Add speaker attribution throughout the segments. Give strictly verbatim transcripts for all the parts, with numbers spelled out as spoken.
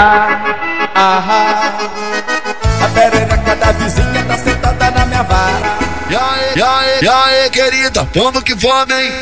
Speaker 1: ah, a perereca da vizinha tá sentada na minha vara.
Speaker 2: E aí, e aí, e aí, querida, vamos que vamos, hein?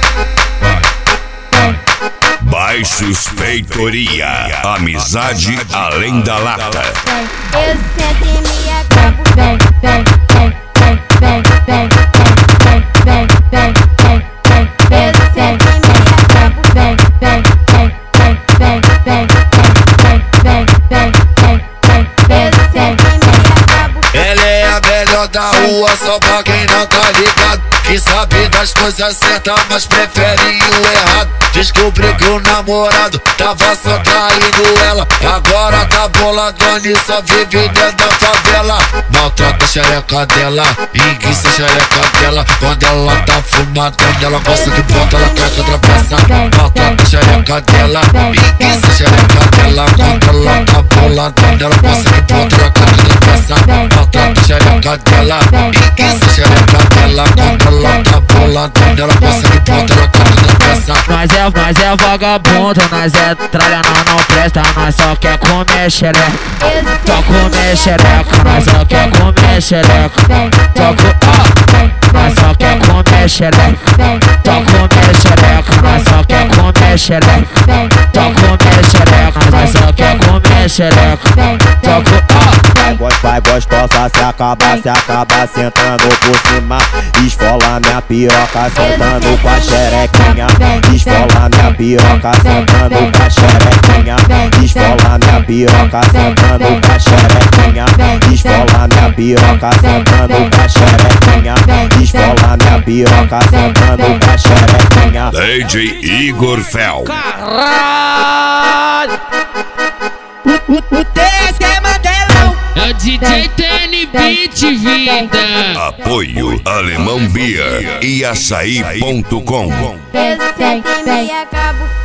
Speaker 3: Baixos Feitoria, amizade além da lata.
Speaker 4: Eu sento e me acabo. Vem, vem, vem, vem, vem, vem, vem, vem, vem, vem, vem. Eu sento e me acabo. Vem, vem, vem, vem, vem, vem, vem, vem, vem, vem, vem. Eu sento e me acabo.
Speaker 2: Ela é a melhor da rua, só pra quem não tá ligado. Que sabe das coisas certas, mas prefere o errado. Descobriu que o namorado tava só traindo ela. Agora tá boladona e só vive dentro da favela. Maltrata a xereca dela, enguiça a xereca dela. Quando ela tá fumadona, ela gosta que bota, ela quer que atravessa. Maltrata a xereca dela, enguiça a xereca dela. Quando ela tá boladona, ela gosta que bota, ela quer que atravessa. Maltrata a xereca dela, enguiça a xereca dela. Quando ela tá boladona, ela gosta que bota, ela quer que atravessa.
Speaker 5: Nós é, nós é vagabundo, nós é tralha, não, não presta. Nós só quer comer xereca, só comer xereca. Nós só quer comer xereca, só co... oh! Nós só quer comer xereca, só comer xereca. Nós só quer comer xereca, só comer xereca. Nós só quer comer xereca, só co... oh!
Speaker 6: Vai gostosa, se acaba, se acaba sentando por cima. Esfola minha piroca, sentando com a xerequinha. Esfola minha piroca, sentando com a xerequinha. Esfola minha piroca, sentando com a xerequinha. Esfola minha piroca, sentando com a xerequinha. Esfola minha piroca, sentando com a xerequinha.
Speaker 3: D J Igor Fel.
Speaker 5: Caralho! O, o, o T é Mandelão.
Speaker 7: É o D J T N Beat, vida.
Speaker 3: Apoio Alemão Beer e açaí ponto com.
Speaker 4: Eu sento e me acabo.